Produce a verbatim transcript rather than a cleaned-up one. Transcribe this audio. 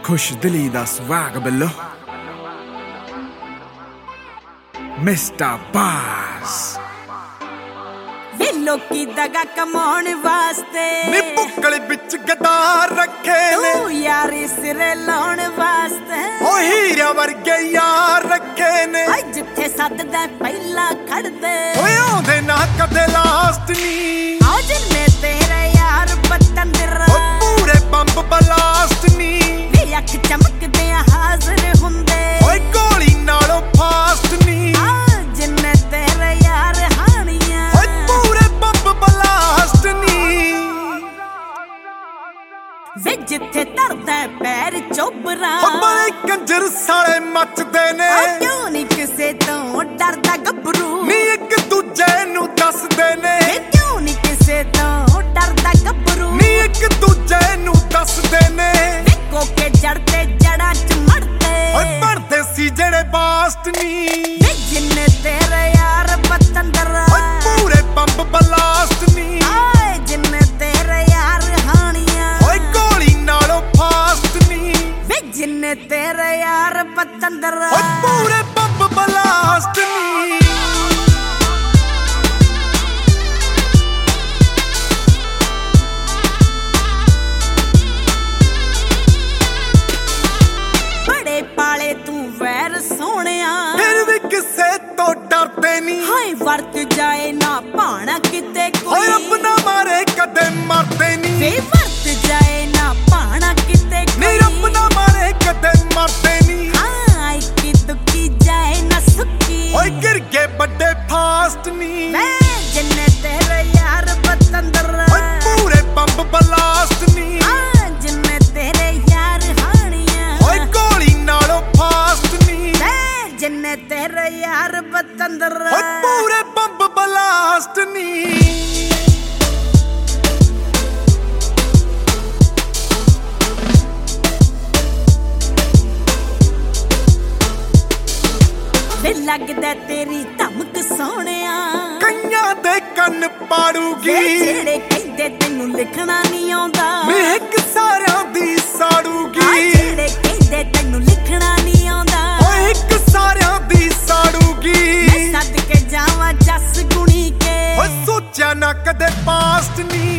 खुश दिली दा स्वाग बिल्लो मिस्टर बास वे लोकी दगा कमाउण वास्ते नी बुक्कल विच गदार रखे ने तू यारी सिरे लाउण वास्ते ओ हीरा वर्गे यार रखे ने आई जिथे सददा पहला खड़दे ओए आउंदे ना कदे लास्ट नी आओ जिन्ने तेरे यार पतंदर ओ पूरे बंब ब्लास्ट नी वे अख चमकदे हाजिर हुंदे ओए गोली नालों फास्ट नी आ जिन्ने तेरे यार हानियां ओए पूरे बंब ब्लास्ट नी वे जिथे धरदा पैर चोबरा ओ बड़े कंजर साले मचदे ने क्यों नहीं किसे तो डरदा गबरू नी एक दूजे नू दसदे ने क्यों नहीं किसे तो डरदा गबरू नी एक दूजे नू दसदे ने कोके जड़ते जड़ा च मरते ओए पढ़दे सी जेड़े बास्ट नी वे जिन्ने तेरे यार पतंदर ओए पूरे बंब ब्लास्ट नी आए जिन्ने तेरे यार हानियां ओए गोली नालों फास्ट नी वे जिन्ने तेरे यार पतंदर ओए पूरे बंब ब्लास्ट नी पाले तू वैर सोहणिया फिर भी किसे तो डरते नहीं हाय वर्त जाए ना भाना किते कोई अपना मारे कदे मरते नहीं वे वर्त जाए ना भाना किते कोई अपना मारे कदे मरते नहीं हाँ की दुखी जाए ना सुखी ओए गिर के बड़े फास्ट नहीं मैं जिन्ने तेरे यार पतंदर ओए पूरे बंब ब्लास्ट नहीं हाँ जिन्ने तेरे यार हानियां ओए गोली नालों फास्ट नहीं मैं जिन्ने तेरे यार पतंदर ओए पूरे बंब ब्लास्ट नहीं लगदा तेरी धमक सोहणिया कईयां दे कन्न पाड़ूगी जेड़े कहंदे तैनू लिखना नहीं आउंदा महक सारियां दी साड़ूगी जेड़े कहंदे तैनू लिखना नहीं आउंदा ओए एक सारियां दी साड़ूगी मैं सद के जावां जस गुणी के ओए सोचा ना कदे पास्ट नहीं